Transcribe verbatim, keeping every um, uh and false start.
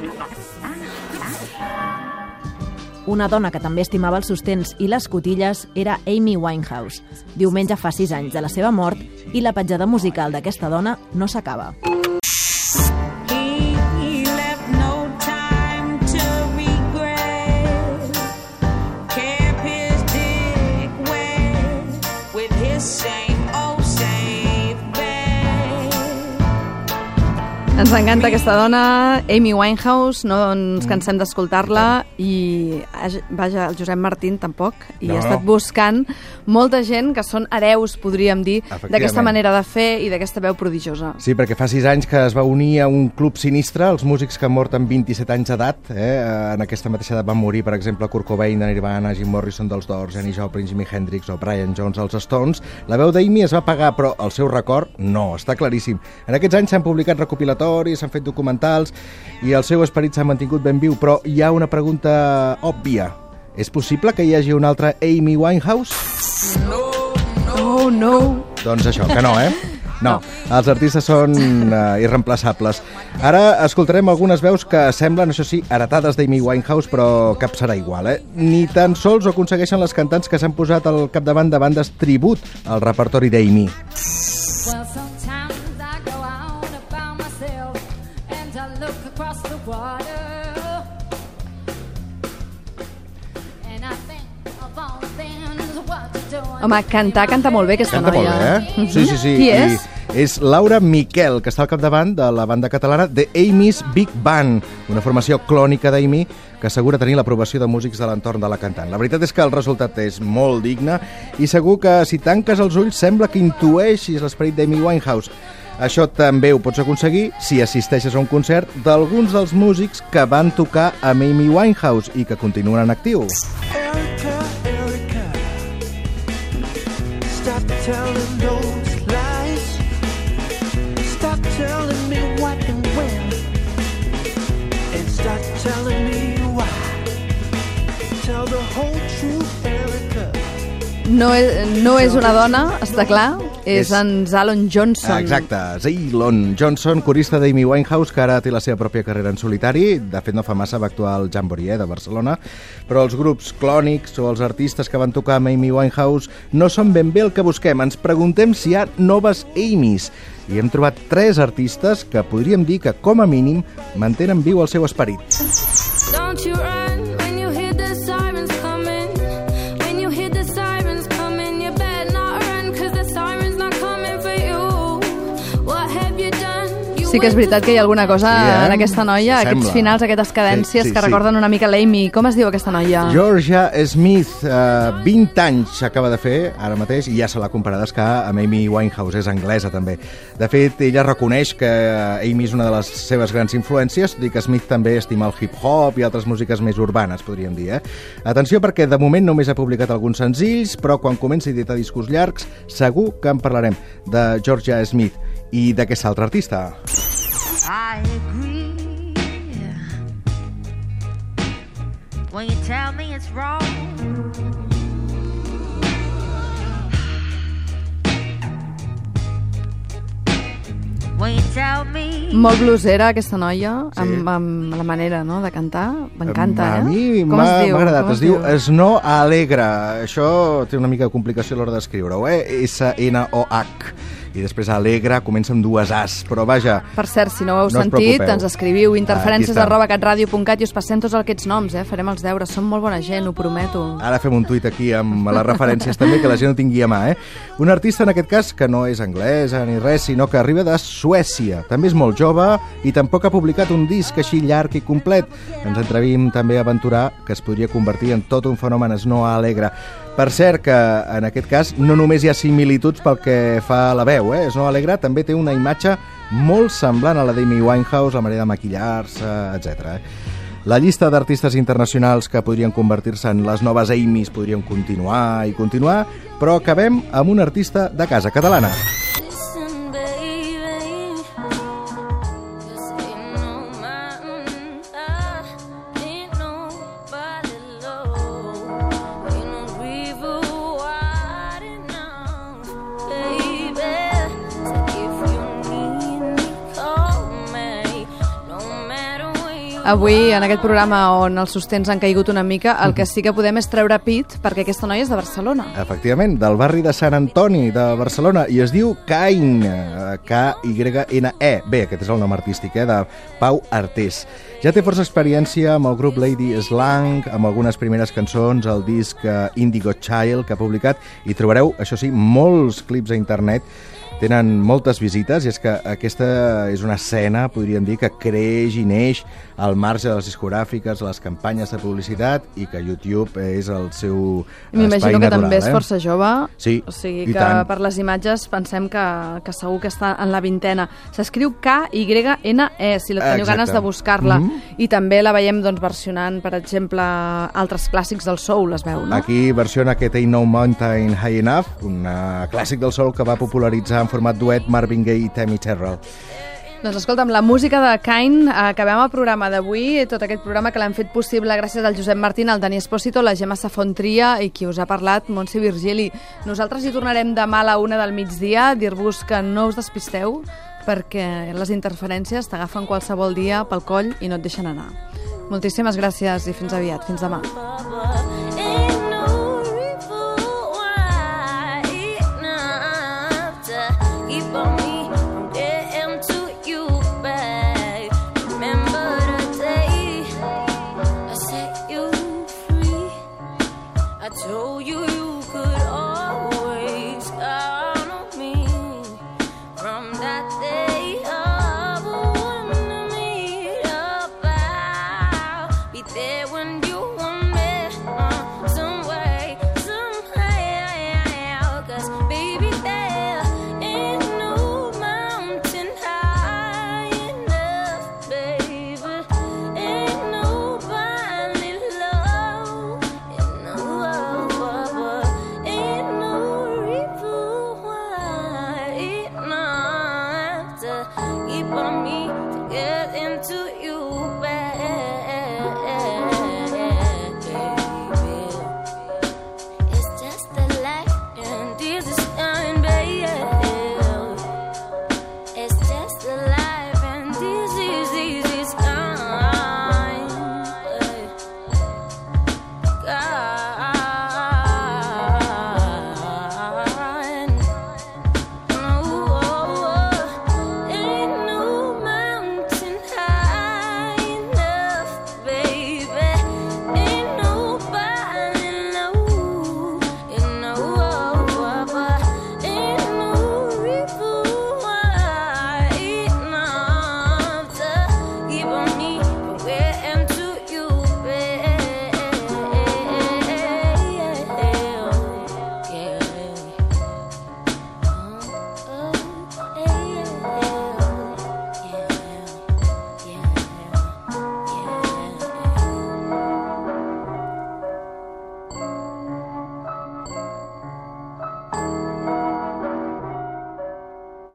Una dona que també estimava els sostens i les cotilles era Amy Winehouse. Diumenge fa sis anys de la seva mort i la petjada musical d'aquesta dona no s'acaba. Ens encanta aquesta dona, Amy Winehouse, no ens cansem d'escoltar-la i, vaja, el Josep Martín tampoc, i no, ha estat buscant molta gent que són hereus, podríem dir, d'aquesta manera de fer i d'aquesta veu prodigiosa. Sí, perquè fa sis anys que es va unir a un club sinistre, els músics que han mort amb vint-i-set anys d'edat, eh? En aquesta mateixa edat van morir, per exemple, Kurt Cobain de Nirvana, Jim Morrison dels Doors, Janis Joplin, Jimi Hendrix o Brian Jones dels Stones. La veu d'Amy es va pagar, però el seu record no, està claríssim. En aquests anys s'han publicat recopilatoris, s'han fet documentals i el seu esperit s'ha mantingut ben viu, però hi ha una pregunta òbvia. És possible que hi hagi una altra Amy Winehouse? No, no, no. Doncs això, que no, eh? No, els artistes són uh, irreemplaçables. Ara escoltarem algunes veus que semblen, això sí, heretades d'Amy Winehouse, però cap serà igual, eh? Ni tan sols ho aconsegueixen les cantants que s'han posat al capdavant de bandes tribut al repertori d'Amy. Home, cantar, canta molt bé aquesta canta noia. Canta molt bé, eh? Sí, sí, sí. Qui és? I és Laura Miquel, que està al capdavant de la banda catalana The Amy's Big Band, una formació clònica d'Amy que assegura tenir l'aprovació de músics de l'entorn de la cantant. La veritat és que el resultat és molt digne i segur que si tanques els ulls sembla que intueixis l'esperit d'Amy Winehouse. Això també ho pots aconseguir si assisteixes a un concert d'alguns dels músics que van tocar amb Amy Winehouse i que continuen en actiu. Stop telling those lies. Stop telling me what and when. And stop telling me why. Tell the whole truth, Erica. No és, no és una dona, està clar. És, és en Zalon Johnson. Exacte, Zalon Johnson, corista d'Amy Winehouse, que ara té la seva pròpia carrera en solitari. De fet, no fa massa va actuar al Jamboree eh, de Barcelona. Però els grups clònics o els artistes que van tocar amb Amy Winehouse no són ben bé el que busquem. Ens preguntem si hi ha noves Amys. I hem trobat tres artistes que podríem dir que, com a mínim, mantenen viu el seu esperit. Don't you run when you hear the sirens coming. When you hear the sirens coming, you better not run, cause the sirens not coming for you. What have you done? You Sí que és veritat que hi ha alguna cosa sí, eh? en aquesta noia, Sembla. aquests finals, aquestes cadències sí, sí, que sí. recorden una mica l'Amy. Com es diu aquesta noia? Georgia Smith, eh, vint anys acaba de fer ara mateix i ja se l'ha comparat escar amb Amy Winehouse, és anglesa també. De fet, ella reconeix que Amy és una de les seves grans influències, tot i que Smith també estima el hip-hop i altres músiques més urbanes, podríem dir. Eh? Atenció, perquè de moment només ha publicat alguns senzills, però quan comenci a editar discos llargs, segur que en parlarem de Georgia Smith i d'aquesta altra artista. I agree when you tell me it's wrong. When you tell me... Molt blusera, aquesta noia, Sí. amb, amb la manera no, de cantar. M'encanta, A eh? mi Com m'ha es diu? m'ha agradat. Com Es diu Snow Alegre. Això té una mica de complicació a l'hora d'escriure-ho, eh? S N O H. I després Alegre comença amb dues As, però vaja... Per cert, si no ho heu no us sentit, preocupeu. ens escriviu interferències Aquí està. arroba catradio punt cat i us passem tots aquests noms, eh? Farem els deures, som molt bona gent, ho prometo. Ara fem un tuit aquí amb les referències també, que la gent ho tingui a mà, eh? Un artista, en aquest cas, que no és anglesa ni res, sinó que arriba de Suècia. També és molt jove i tampoc ha publicat un disc així llarg i complet. Ens atrevim també a aventurar que es podria convertir en tot un fenomen Snow Alegre. Per cert, que en aquest cas no només hi ha similituds pel que fa a la veu, eh? Snow Alegre també té una imatge molt semblant a la d'Amy Winehouse, la manera de maquillar-se, etcètera. La llista d'artistes internacionals que podrien convertir-se en les noves Amys podrien continuar i continuar, però acabem amb una artista de casa catalana. Listen, baby, 'cause ain't no mountain high, ain't nobody low, ain't no river wide enough, baby. So if you need me, call me, no matter where you avui, en aquest programa on els sostens han caigut una mica, el que sí que podem és treure pit, perquè aquesta noia és de Barcelona. Efectivament, del barri de Sant Antoni, de Barcelona, i es diu Kain, K Y N E. Bé, aquest és el nom artístic, eh, de Pau Artés. Ja té força experiència amb el grup Lady Slang, amb algunes primeres cançons, el disc Indigo Child, que ha publicat, i trobareu, això sí, molts clips a internet. Tenen moltes visites, i és que aquesta és una escena, podríem dir, que creix i neix al marge de les discogràfiques, les campanyes de publicitat, i que YouTube és el seu espai natural. M'imagino que també és eh? força jove, sí, o sigui i que tant. Per les imatges pensem que, que segur que està en la vintena. S'escriu K Y N E, si la teniu Exacte. ganes de buscar-la, Mm-hmm. i també la veiem doncs, versionant, per exemple, altres clàssics del soul, es veu, no? Aquí versiona aquest Ain't No Mountain High Enough, un uh, clàssic del soul que va popularitzar en format duet Marvin Gaye i Tammy Terrell. Doncs escolta'm, la música de Kain, acabem el programa d'avui, tot aquest programa que l'hem fet possible gràcies al Josep Martín, al Dani Espósito, la Gemma Safontria i qui us ha parlat, Montse Virgili. Nosaltres hi tornarem demà a la una del migdia a dir-vos que no us despisteu perquè les interferències t'agafen qualsevol dia pel coll i no et deixen anar. Moltíssimes gràcies i fins aviat. Fins demà.